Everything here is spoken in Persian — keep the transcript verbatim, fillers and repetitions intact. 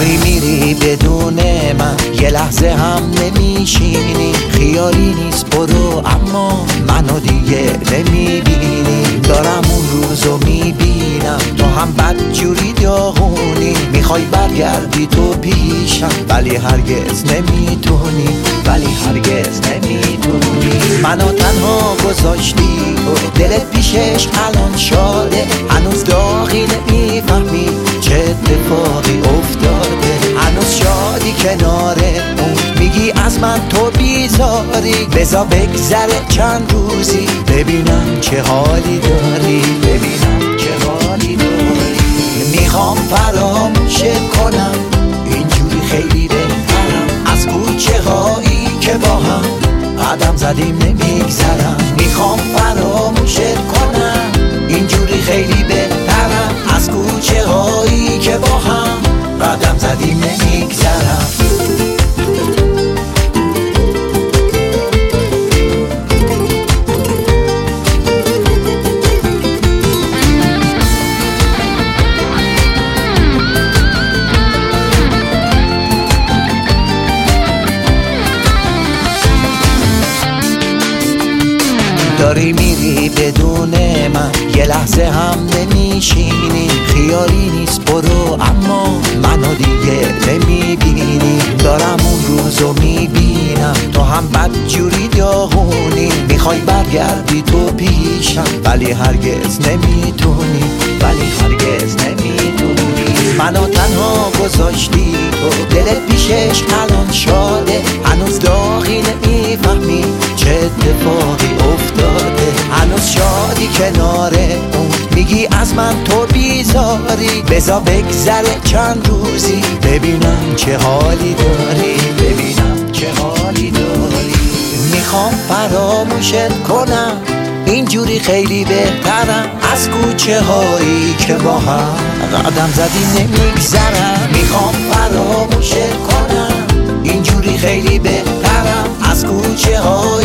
داری میری بدون من، یه لحظه هم نمیشینی. خیالی نیست برو اما منو دیگه نمیبینی. دارم اون روزو میبینم تو هم بدجوری داغونی. میخوای برگردی تو پیشم ولی هرگز نمیتونی، ولی هرگز نمیتونی. منو تنها گذاشتی تو، دلت پیشش الان شاده. هنوز داغی نمیفهمی چه اتفاقی افتاده. هنوز شادی کنار اون، میگی از من تو بیزاری. بذار بگذره چند روزی ببینم چه حالی داری، ببینم چه حالی داری. میخوام فراموشت کنم، اینجوری خیلی بهترم. از کوچه هایی که با هم قدم زدیم نمیگذرم. میخوام فراموشت کنم، اینجوری خیلی بهترم. از کوچه هایی که با هم قدم زدیم نمیگذرم. داری میری بدون من، یه لحظه هم نمیشینی. خیالی نیست برو اما منو دیگه نمیبینی. دارم اون روزو میبینم تو هم بدجوری داغونی. میخوای برگردی تو پیشم ولی هرگز نمیتونی، ولی هرگز نمیتونی. منو تنها گذاشتی تو، دلت پیشش الان شاده. هنوز داغی نمیفهمی چه اتفاقی افتاده. هنوز شادی کنار اون، میگی از من تو بیزاری. بذار بگذره چند روزی ببینم چه حالی داری، ببینم چه حالی داری. میخوام فراموشت کنم، اینجوری خیلی بهترم. از کوچه هایی که با هم قدم زدیم نمیگذرم. میخوام فراموشت کنم، اینجوری خیلی بهترم. از کوچه هایی